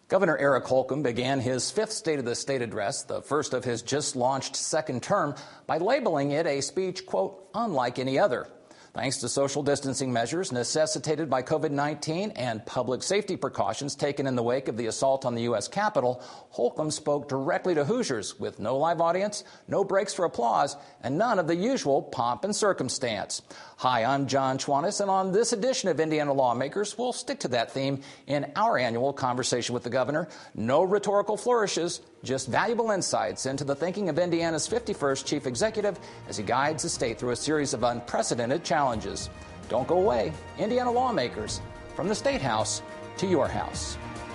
Governor Eric Holcomb began his fifth State of the State address, the first of his just launched second term, by labeling it a speech, quote, unlike any other. Thanks to social distancing measures necessitated by COVID-19 and public safety precautions taken in the wake of the assault on the U.S. Capitol, Holcomb spoke directly to Hoosiers with no live audience, no breaks for applause, and none of the usual pomp and circumstance. Hi, I'm John Schwantes, and on this edition of Indiana Lawmakers, we'll stick to that theme in our annual conversation with the governor. No rhetorical flourishes, just valuable insights into the thinking of Indiana's 51st chief executive as he guides the state through a series of unprecedented challenges. Don't go away. Indiana Lawmakers, from the State House to your house.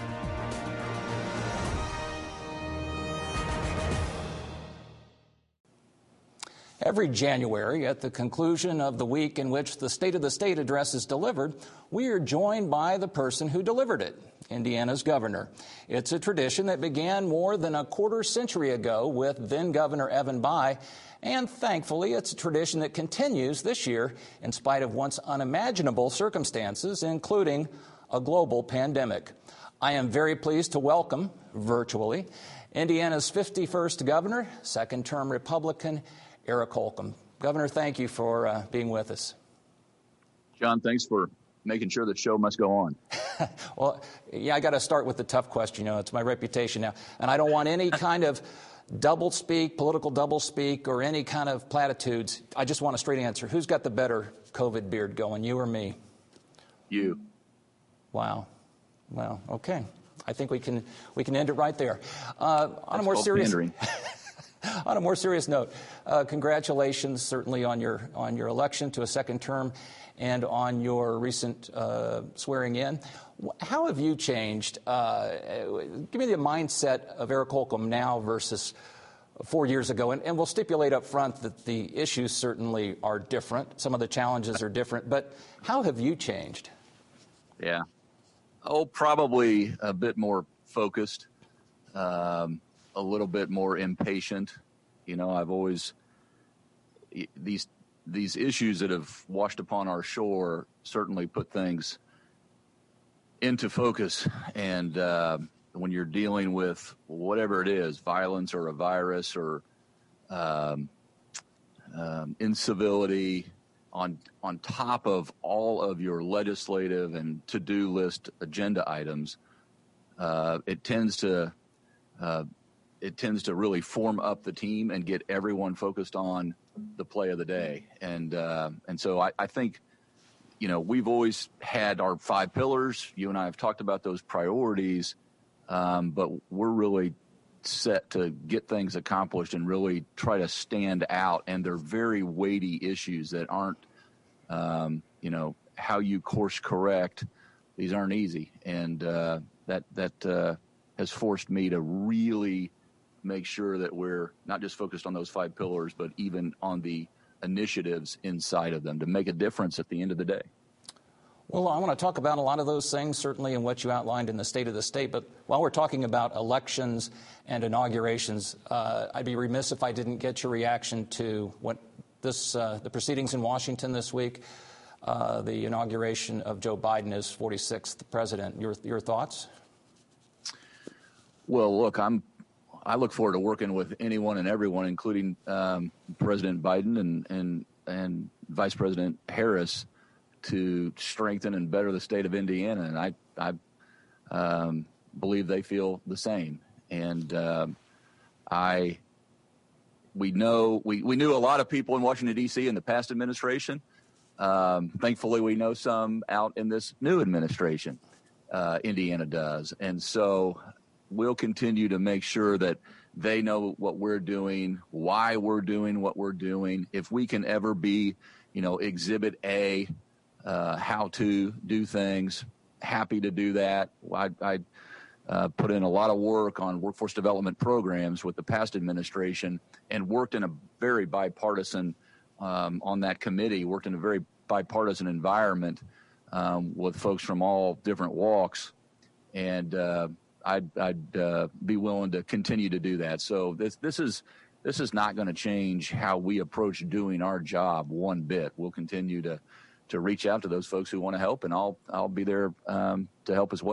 Every January, at the conclusion of the week in which the State of the State address is delivered, we are joined by the person who delivered it, Indiana's governor. It's a tradition that began more than a quarter century ago with then-Governor Evan Bayh, and thankfully it's a tradition that continues this year in spite of once unimaginable circumstances, including a global pandemic. I am very pleased to welcome, virtually, Indiana's 51st governor, second-term Republican, Eric Holcomb. Governor, thank you for being with us. John, thanks for making sure the show must go on. Well, yeah, I got to start with the tough question. You know, it's my reputation now. And I don't want any kind of doublespeak, political doublespeak, or any kind of platitudes. I just want a straight answer. Who's got the better COVID beard going, you or me? You. Wow. Well, okay. I think we can end it right there. On a more serious On a more serious note, congratulations certainly on your election to a second term and on your recent swearing in. How have you changed? Give me the mindset of Eric Holcomb now versus 4 years ago. And we'll stipulate up front that the issues certainly are different. Some of the challenges are different. But how have you changed? Yeah. Oh, probably a bit more focused. A little bit more impatient. You know, I've always, these issues that have washed upon our shore certainly put things into focus. And when you're dealing with whatever it is, violence or a virus or incivility on top of all of your legislative and to-do list agenda items, it tends to really form up the team and get everyone focused on the play of the day. And so I think, you know, we've always had our 5 pillars. You and I have talked about those priorities, but we're really set to get things accomplished and really try to stand out. And they're very weighty issues that aren't, you know, how you course correct. These aren't easy. And that has forced me to really make sure that we're not just focused on those 5 pillars, but even on the initiatives inside of them to make a difference at the end of the day. Well, I want to talk about a lot of those things, certainly in what you outlined in the State of the State. But while we're talking about elections and inaugurations, I'd be remiss if I didn't get your reaction to what the proceedings in Washington this week, the inauguration of Joe Biden as 46th president. Your thoughts? Well, look, I look forward to working with anyone and everyone, including President Biden and Vice President Harris, to strengthen and better the state of Indiana. And I believe they feel the same. And we knew a lot of people in Washington, D.C. in the past administration. Thankfully, we know some out in this new administration. Indiana does. And so we'll continue to make sure that they know what we're doing, why we're doing what we're doing. If we can ever be, you know, Exhibit A, how to do things, happy to do that. I put in a lot of work on workforce development programs with the past administration and worked in a very bipartisan, on that committee, worked in a very bipartisan environment with folks from all different walks. And I'd be willing to continue to do that. So this is not going to change how we approach doing our job one bit. We'll continue to reach out to those folks who want to help, and I'll be there to help as well.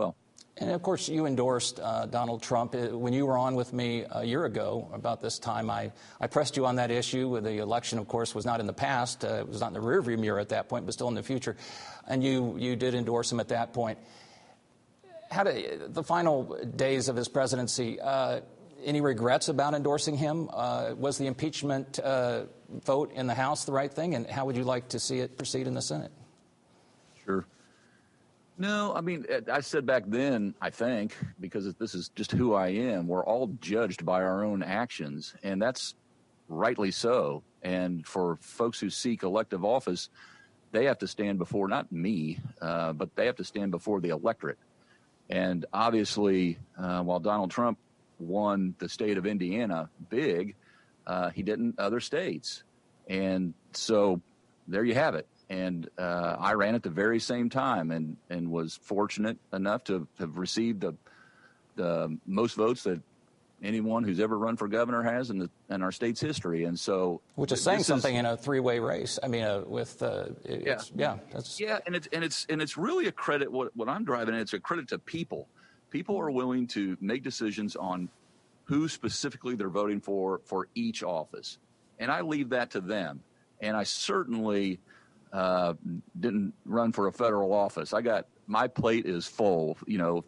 And, of course, you endorsed Donald Trump. When you were on with me a year ago about this time, I pressed you on that issue. The election, of course, was not in the past. It was not in the rearview mirror at that point, but still in the future. And you did endorse him at that point. How did the final days of his presidency, any regrets about endorsing him? Was the impeachment vote in the House the right thing? And how would you like to see it proceed in the Senate? Sure. No, I mean, I said back then, I think, because this is just who I am, we're all judged by our own actions, and that's rightly so. And for folks who seek elective office, they have to stand before, not me, but they have to stand before the electorate. And obviously, while Donald Trump won the state of Indiana big, he didn't other states. And so there you have it. And I ran at the very same time and was fortunate enough to have received the most votes that anyone who's ever run for governor has in our state's history. And so, which is saying something in a three-way race. I mean, and it's really a credit. What I'm driving at, it's a credit to people. People are willing to make decisions on who specifically they're voting for each office, and I leave that to them. And I certainly didn't run for a federal office. My plate is full. You know,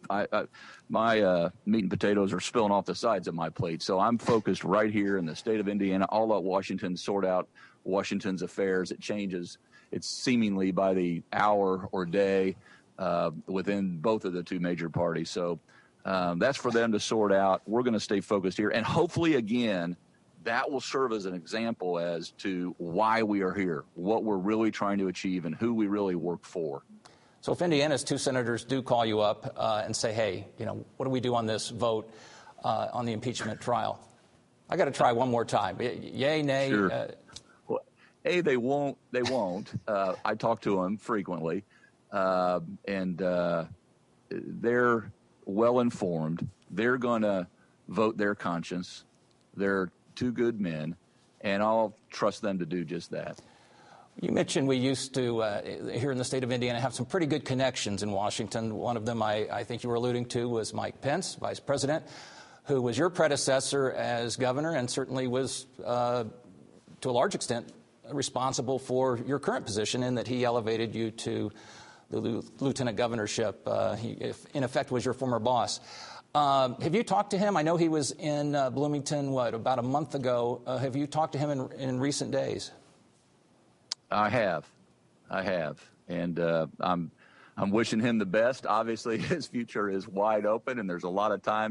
my meat and potatoes are spilling off the sides of my plate. So I'm focused right here in the state of Indiana. I'll let Washington sort out Washington's affairs. It changes. It's seemingly by the hour or day within both of the two major parties. So that's for them to sort out. We're going to stay focused here. And hopefully, again, that will serve as an example as to why we are here, what we're really trying to achieve, and who we really work for. So if Indiana's two senators do call you up and say, hey, you know, what do we do on this vote on the impeachment trial? I got to try one more time. Yay, nay? Sure. Well, they won't. I talk to them frequently, and they're well-informed. They're going to vote their conscience. They're two good men, and I'll trust them to do just that. You mentioned we used to, here in the state of Indiana, have some pretty good connections in Washington. One of them I think you were alluding to was Mike Pence, vice president, who was your predecessor as governor and certainly was, to a large extent, responsible for your current position in that he elevated you to the lieutenant governorship. He, in effect, was your former boss. Have you talked to him? I know he was in Bloomington, about a month ago. Have you talked to him in recent days? I have. And I'm wishing him the best. Obviously, his future is wide open, and there's a lot of time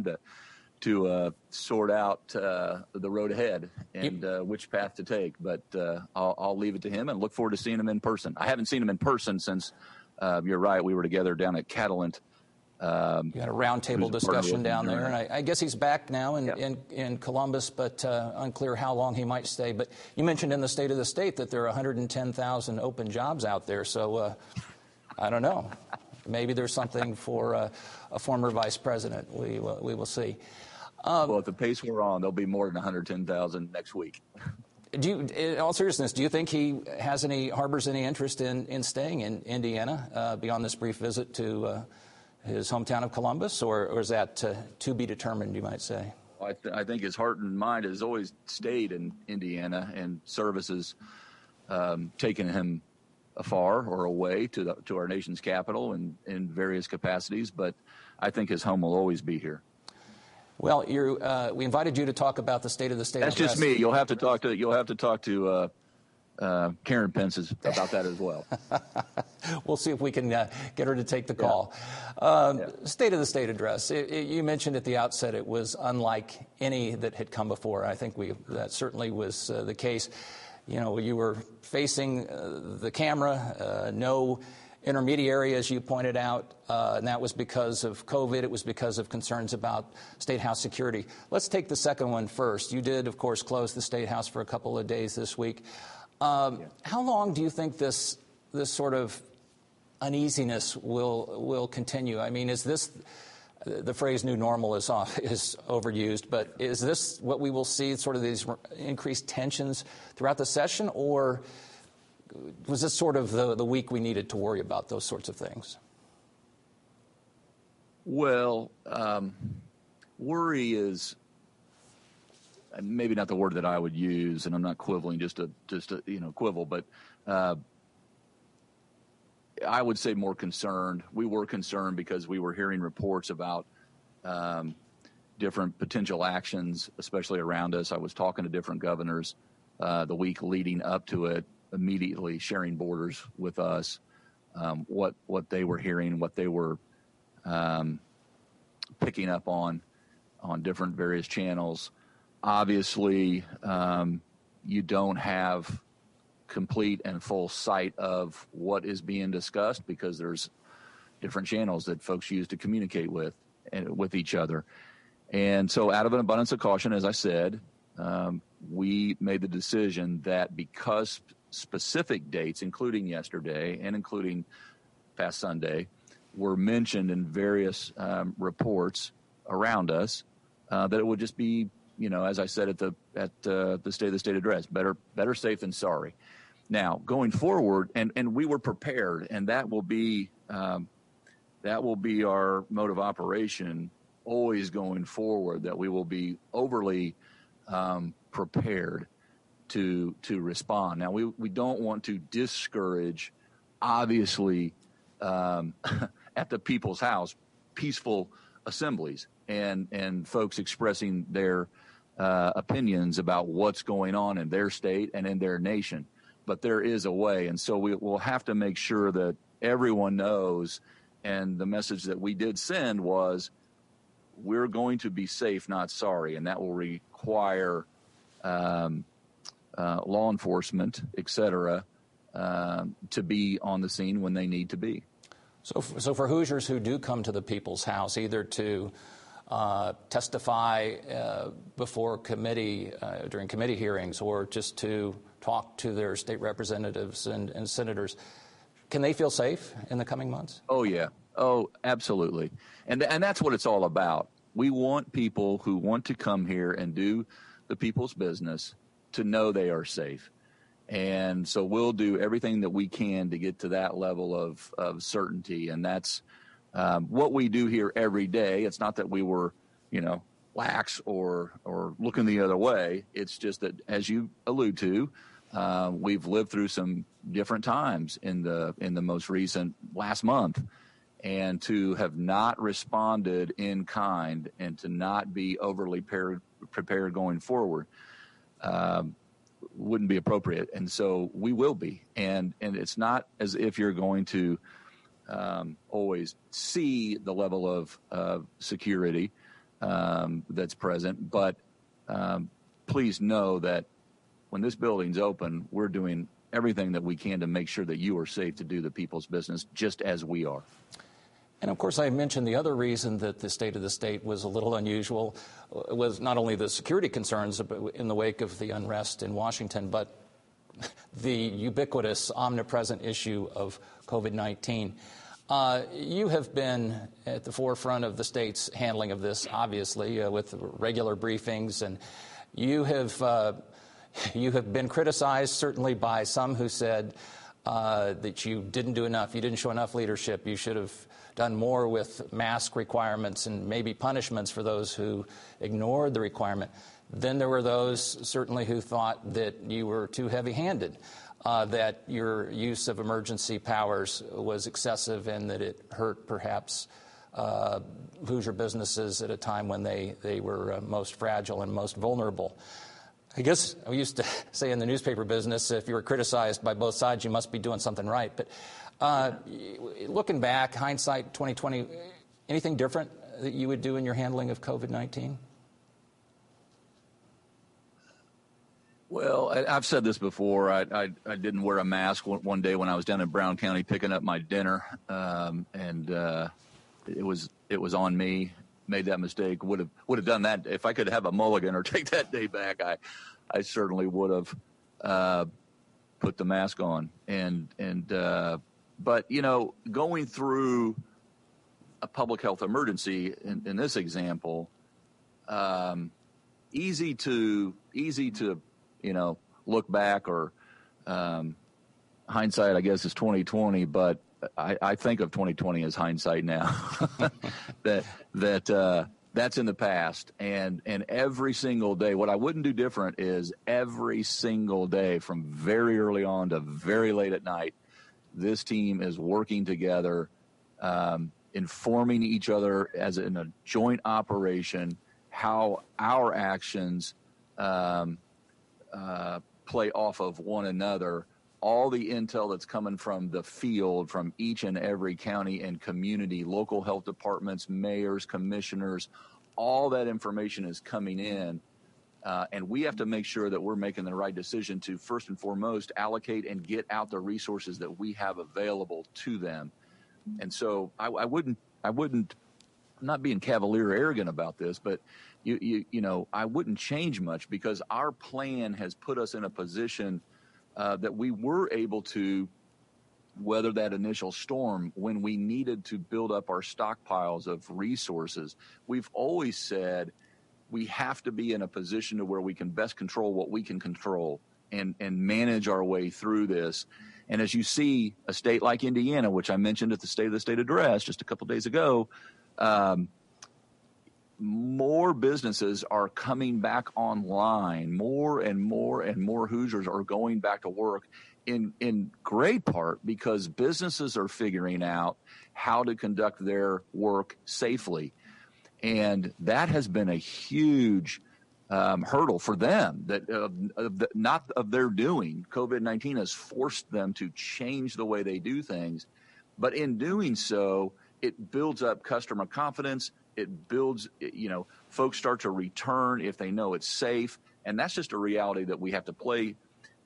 to sort out the road ahead and which path to take. But I'll leave it to him and look forward to seeing him in person. I haven't seen him in person since, you're right, we were together down at Catalent. You had a roundtable discussion down there, and I guess he's back now in Columbus, but unclear how long he might stay. But you mentioned in the State of the State that there are 110,000 open jobs out there, so I don't know. Maybe there's something for a former vice president. We will see. Well, at the pace we're on, there'll be more than 110,000 next week. In all seriousness, do you think he harbors any interest in staying in Indiana beyond this brief visit to his hometown of Columbus, or is that to be determined, you might say? I think his heart and mind has always stayed in Indiana, and service has taken him afar or away to our nation's capital in various capacities. But I think his home will always be here. Well, we invited you to talk about the state of the state. That's just me. You'll have to talk to Karen Pence about that as well. We'll see if we can get her to take the call. State of the State address. You mentioned at the outset it was unlike any that had come before. I think that certainly was the case. You know, you were facing the camera, no intermediary, as you pointed out, and that was because of COVID. It was because of concerns about State House security. Let's take the second one first. You did, of course, close the State House for a couple of days this week. How long do you think this sort of uneasiness will continue? I mean, is this the phrase "new normal" is overused, but is this what we will see? Sort of these increased tensions throughout the session, or was this sort of the week we needed to worry about those sorts of things? Well, worry is maybe not the word that I would use, and I'm not quibbling just to quibble, but I would say more concerned. We were concerned because we were hearing reports about different potential actions, especially around us. I was talking to different governors the week leading up to it, immediately sharing borders with us, what they were hearing, what they were picking up on different various channels. Obviously, you don't have complete and full sight of what is being discussed because there's different channels that folks use to communicate with each other. And so out of an abundance of caution, as I said, we made the decision that because specific dates, including yesterday and including past Sunday, were mentioned in various reports around us, that it would just be, as I said at the State of the State address, better safe than sorry. Now, going forward, and we were prepared, and that will be our mode of operation always going forward, that we will be overly prepared to respond. Now, we don't want to discourage, obviously, at the People's House, peaceful assemblies and folks expressing their opinions about what's going on in their state and in their nation. But there is a way, and so we'll have to make sure that everyone knows, and the message that we did send was, we're going to be safe, not sorry, and that will require law enforcement, et cetera, to be on the scene when they need to be. So for Hoosiers who do come to the People's House, either to testify before committee, during committee hearings, or just to talk to their state representatives and senators, can they feel safe in the coming months? Oh, yeah. Oh, absolutely. And that's what it's all about. We want people who want to come here and do the people's business to know they are safe. And so we'll do everything that we can to get to that level of certainty. And that's what we do here every day. It's not that we were, lax or looking the other way. It's just that, as you allude to, we've lived through some different times in the most recent last month. And to have not responded in kind and to not be overly prepared going forward wouldn't be appropriate. And so we will be. And it's not as if you're going to always see the level of security that's present. But please know that when this building's open, we're doing everything that we can to make sure that you are safe to do the people's business, just as we are. And, of course, I mentioned the other reason that the State of the State was a little unusual was not only the security concerns in the wake of the unrest in Washington, but the ubiquitous, omnipresent issue of COVID-19. You have been at the forefront of the state's handling of this, obviously, with regular briefings, and you have been criticized, certainly by some who said that you didn't do enough, you didn't show enough leadership, you should have done more with mask requirements and maybe punishments for those who ignored the requirement. Then there were those certainly who thought that you were too heavy-handed, that your use of emergency powers was excessive and that it hurt perhaps Hoosier businesses at a time when they were most fragile and most vulnerable. I guess we used to say in the newspaper business, if you were criticized by both sides, you must be doing something right. But looking back, hindsight 2020, anything different that you would do in your handling of COVID-19? Well, I've said this before. I didn't wear a mask one day when I was down in Brown County picking up my dinner, and it was on me. Made that mistake. Would have done that if I could have a mulligan or take that day back. I certainly would have put the mask on. But going through a public health emergency in this example, easy to look back, or hindsight, I guess, is 2020. But I think of 2020 as hindsight now. That's in the past, and every single day, what I wouldn't do different is every single day from very early on to very late at night, this team is working together, informing each other as in a joint operation, how our actions play off of one another. All the intel that's coming from the field, from each and every county and community, local health departments, mayors, commissioners, all that information is coming in. And we have to make sure that we're making the right decision to, first and foremost, allocate and get out the resources that we have available to them. And so I wouldn't, I'm not being cavalier or arrogant about this, but you know, I wouldn't change much, because our plan has put us in a position that we were able to weather that initial storm when we needed to build up our stockpiles of resources. We've always said we have to be in a position to where we can best control what we can control and manage our way through this. And as you see, a state like Indiana, which I mentioned at the State of the State address just a couple days ago, more businesses are coming back online. More and more and more Hoosiers are going back to work, in great part because businesses are figuring out how to conduct their work safely. And that has been a huge hurdle for them, that not of their doing. COVID-19 has forced them to change the way they do things. But in doing so, it builds up customer confidence. It builds, you know, folks start to return if they know it's safe. And that's just a reality that we have to play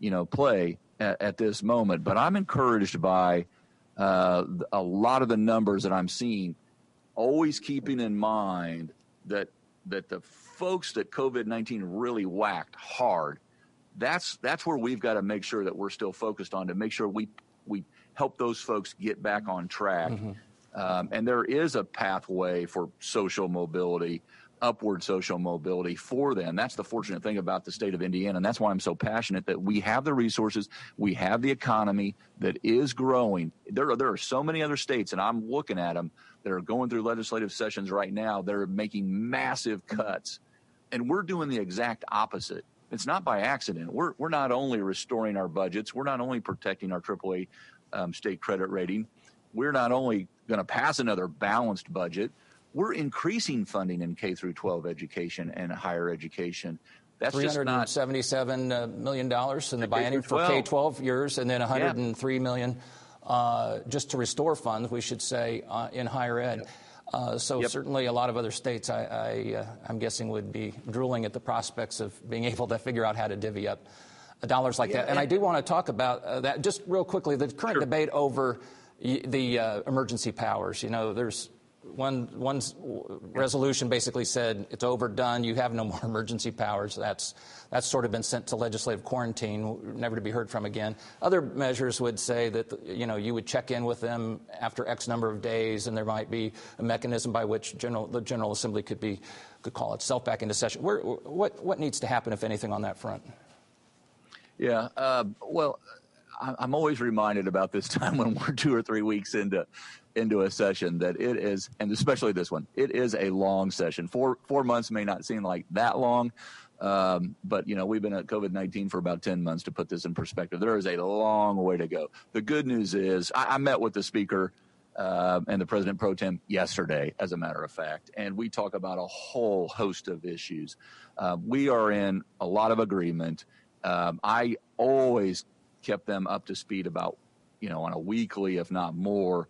at this moment. But I'm encouraged by a lot of the numbers that I'm seeing, always keeping in mind that the folks that COVID-19 really whacked hard, that's where we've got to make sure that we're still focused on, to make sure we help those folks get back on track. Mm-hmm. And there is a pathway for social mobility, upward social mobility for them. That's the fortunate thing about the state of Indiana, and that's why I'm so passionate that we have the resources, we have the economy that is growing. There are so many other states, and I'm looking at them, that are going through legislative sessions right now. They're making massive cuts, and we're doing the exact opposite. It's not by accident. We're not only restoring our budgets, we're not only protecting our AAA state credit rating, we're not only going to pass another balanced budget, we're increasing funding in K through 12 education and higher education. That's just not $377 million in the biennium for K-12 years, and then $103 million just to restore funds, we should say, in higher ed. Certainly a lot of other states, I'm guessing, would be drooling at the prospects of being able to figure out how to divvy up dollars like that. And I do want to talk about that just real quickly, the current debate over the emergency powers. You know, there's one resolution basically said it's overdone. You have no more emergency powers. That's sort of been sent to legislative quarantine, never to be heard from again. Other measures would say that, you know, you would check in with them after X number of days, and there might be a mechanism by which the General Assembly could call itself back into session. What needs to happen, if anything, on that front? Yeah. Well, I'm always reminded about this time when we're 2 or 3 weeks into a session that it is, and especially this one, it is a long session. 4 months may not seem like that long, but, you know, we've been at COVID-19 for about 10 months, to put this in perspective. There is a long way to go. The good news is I met with the Speaker and the President Pro Tem yesterday, as a matter of fact, and we talk about a whole host of issues. We are in a lot of agreement. I always kept them up to speed about, you know, on a weekly, if not more,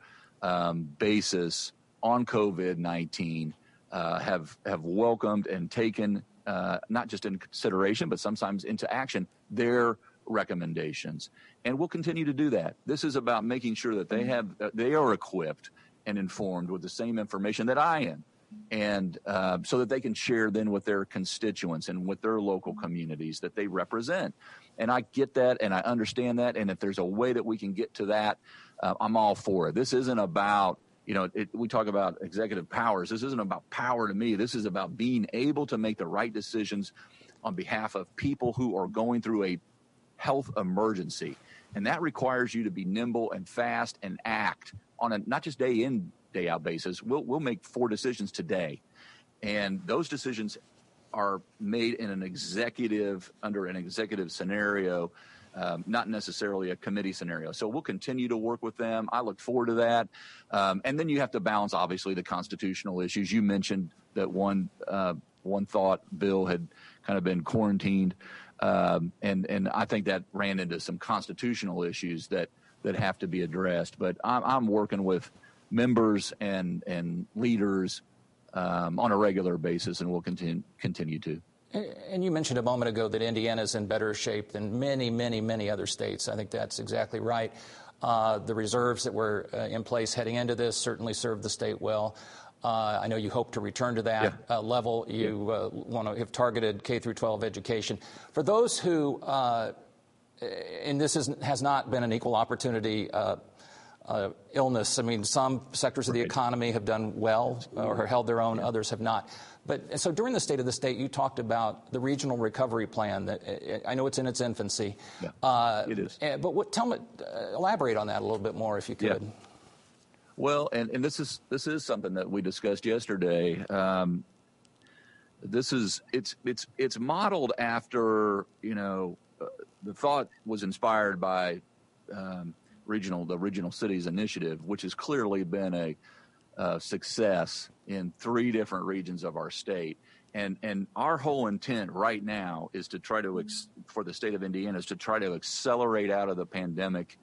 basis on COVID-19, have welcomed and taken, not just in consideration, but sometimes into action, their recommendations. And we'll continue to do that. This is about making sure that they are equipped and informed with the same information that I am. And so that they can share then with their constituents and with their local communities that they represent. And I get that, and I understand that. And if there's a way that we can get to that, I'm all for it. This isn't about, you know, we talk about executive powers. This isn't about power to me. This is about being able to make the right decisions on behalf of people who are going through a health emergency. And that requires you to be nimble and fast and act on a not just day in, day out basis. We'll make 4 decisions today. And those decisions are made in under an executive scenario, not necessarily a committee scenario. So we'll continue to work with them. I look forward to that. And then you have to balance, obviously, the constitutional issues. You mentioned that one thought bill had kind of been quarantined. And I think that ran into some constitutional issues that have to be addressed. But I'm working with members and leaders on a regular basis, and we'll continue to. And you mentioned a moment ago that Indiana is in better shape than many, many, many other states. I think that's exactly right. The reserves that were in place heading into this certainly served the state well. I know you hope to return to that level. You want to have targeted K through 12 education. For those who, and this has not been an equal opportunity illness. I mean, some sectors of the economy have done well or held their own, others have not. But so during the State of the State, you talked about the regional recovery plan. That I know it's in its infancy. Yeah, it is. But elaborate on that a little bit more, if you could. Yeah. Well, and this is something that we discussed yesterday. It's modeled after, the thought was inspired by the Regional Cities Initiative, which has clearly been a success in 3 different regions of our state. And our whole intent right now is to try to, for the state of Indiana, is to try to accelerate out of the pandemic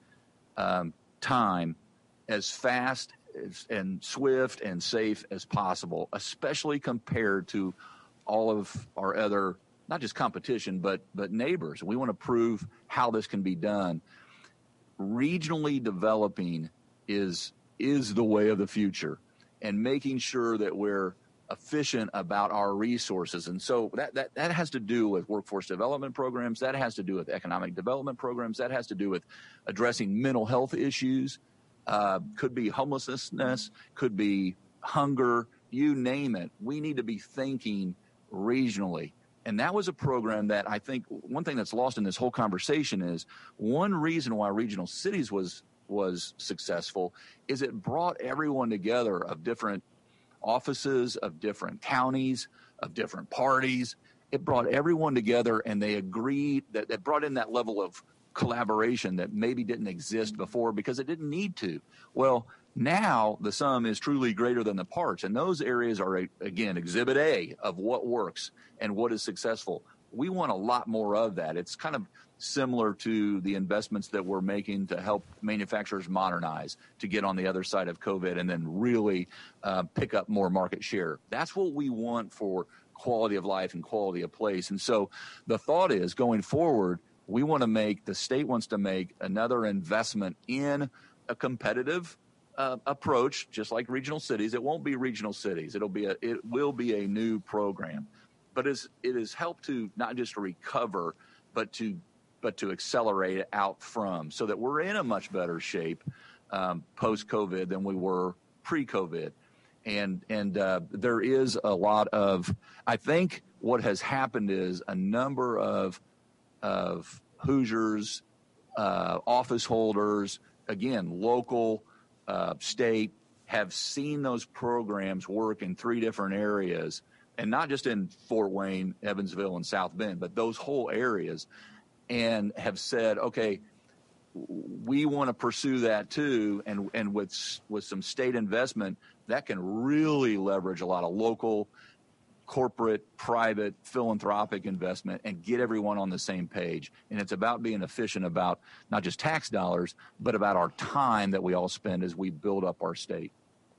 time as fast and swift and safe as possible, especially compared to all of our other, not just competition, but neighbors. We want to prove how this can be done. Regionally developing is the way of the future, and making sure that we're efficient about our resources. And so that has to do with workforce development programs. That has to do with economic development programs. That has to do with addressing mental health issues. Could be homelessness, could be hunger, you name it. We need to be thinking regionally. And that was a program that I think one thing that's lost in this whole conversation is one reason why Regional Cities was successful is it brought everyone together of different offices, of different counties, of different parties. It brought everyone together, and they agreed that it brought in that level of collaboration that maybe didn't exist before because it didn't need to. Well, now the sum is truly greater than the parts, and those areas are, again, exhibit A of what works and what is successful. We want a lot more of that. It's kind of similar to the investments that we're making to help manufacturers modernize to get on the other side of COVID and then really pick up more market share. That's what we want for quality of life and quality of place. And so the thought is, going forward, the state wants to make another investment in a competitive approach, just like Regional Cities. It won't be Regional Cities. It will be a new program, but it has helped to not just recover, but to accelerate out from, so that we're in a much better shape post-COVID than we were pre-COVID. And there is a lot of, I think what has happened is a number of Hoosiers, office holders, again, local, state, have seen those programs work in 3 different areas, and not just in Fort Wayne, Evansville, and South Bend, but those whole areas, and have said, okay, we want to pursue that too, and with some state investment, that can really leverage a lot of local, corporate, private, philanthropic investment and get everyone on the same page. And it's about being efficient about not just tax dollars, but about our time that we all spend as we build up our state.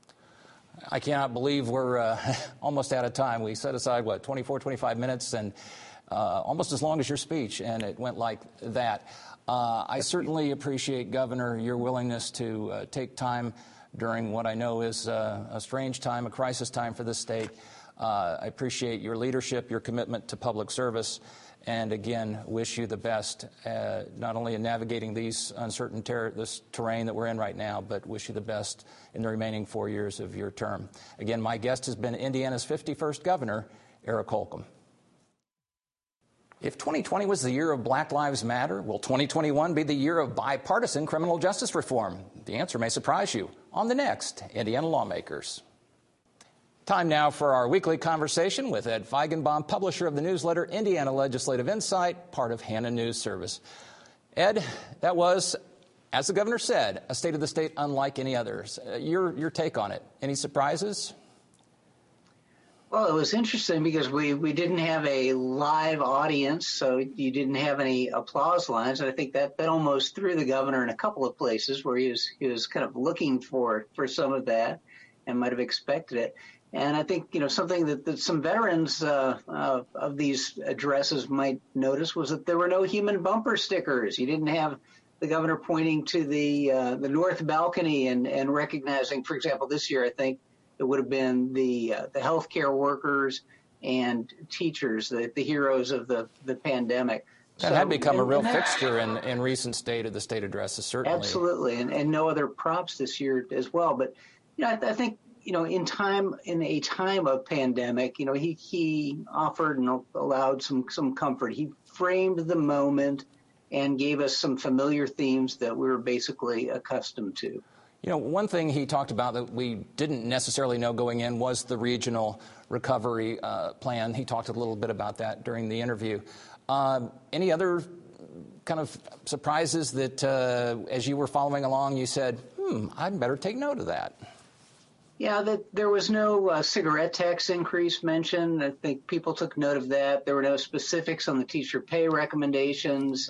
I cannot believe we're almost out of time. We set aside, 25 minutes, and almost as long as your speech, and it went like that. I certainly appreciate, Governor, your willingness to take time during what I know is a strange time, a crisis time for the state. I appreciate your leadership, your commitment to public service, and again, wish you the best, not only in navigating these uncertain this terrain that we're in right now, but wish you the best in the remaining 4 years of your term. Again, my guest has been Indiana's 51st governor, Eric Holcomb. If 2020 was the year of Black Lives Matter, will 2021 be the year of bipartisan criminal justice reform? The answer may surprise you on the next Indiana Lawmakers. Time now for our weekly conversation with Ed Feigenbaum, publisher of the newsletter Indiana Legislative Insight, part of Hannah News Service. Ed, that was, as the governor said, a state of the state unlike any others. Your take on it. Any surprises? Well, it was interesting because we didn't have a live audience, so you didn't have any applause lines. And I think that almost threw the governor in a couple of places where he was kind of looking for some of that and might have expected it. And I think, something that some veterans of these addresses might notice was that there were no human bumper stickers. You didn't have the governor pointing to the north balcony and recognizing, for example, this year, I think, it would have been the healthcare workers and teachers, the heroes of the pandemic. That had become a real fixture in recent State of the State addresses, certainly. Absolutely, and no other props this year as well. But I think in a time of pandemic, he offered and allowed some comfort. He framed the moment and gave us some familiar themes that we were basically accustomed to. One thing he talked about that we didn't necessarily know going in was the regional recovery plan. He talked a little bit about that during the interview. Any other kind of surprises that as you were following along, you said, I'd better take note of that? Yeah, that there was no cigarette tax increase mentioned. I think people took note of that. There were no specifics on the teacher pay recommendations.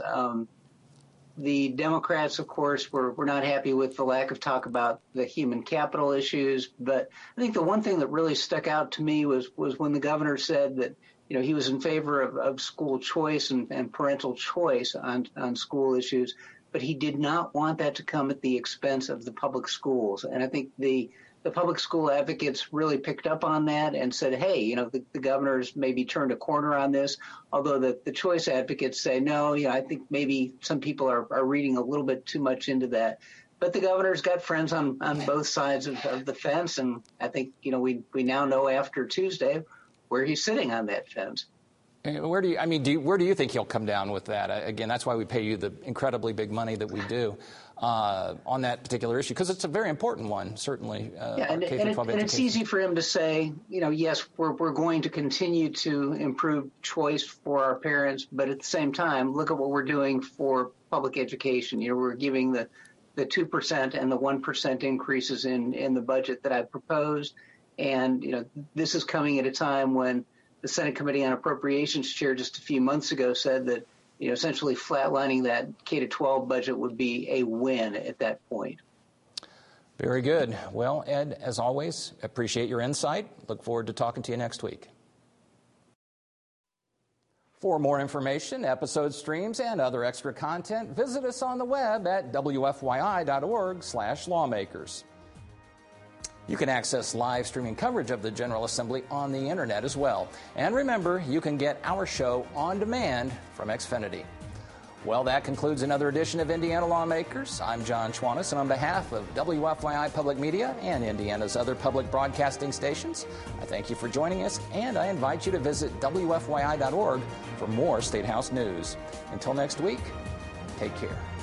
The Democrats, of course, were not happy with the lack of talk about the human capital issues. But I think the one thing that really stuck out to me was when the governor said that, he was in favor of school choice and parental choice on school issues, but he did not want that to come at the expense of the public schools. And I think the public school advocates really picked up on that and said, hey, the governor's maybe turned a corner on this, although the choice advocates say, no, I think maybe some people are reading a little bit too much into that. But the governor's got friends on both sides of the fence, and I think, we now know after Tuesday where he's sitting on that fence. Where do you think he'll come down with that? Again, that's why we pay you the incredibly big money that we do on that particular issue, because it's a very important one, certainly. And it's easy for him to say, yes, we're going to continue to improve choice for our parents, but at the same time, look at what we're doing for public education. We're giving the 2% and the 1% increases in the budget that I proposed, and this is coming at a time when the Senate Committee on Appropriations chair just a few months ago said that, essentially flatlining that K-12 budget would be a win at that point. Very good. Well, Ed, as always, appreciate your insight. Look forward to talking to you next week. For more information, episode streams, and other extra content, visit us on the web at wfyi.org/lawmakers. You can access live streaming coverage of the General Assembly on the internet as well. And remember, you can get our show on demand from Xfinity. Well, that concludes another edition of Indiana Lawmakers. I'm John Schwannis, and on behalf of WFYI Public Media and Indiana's other public broadcasting stations, I thank you for joining us, and I invite you to visit WFYI.org for more State House news. Until next week, take care.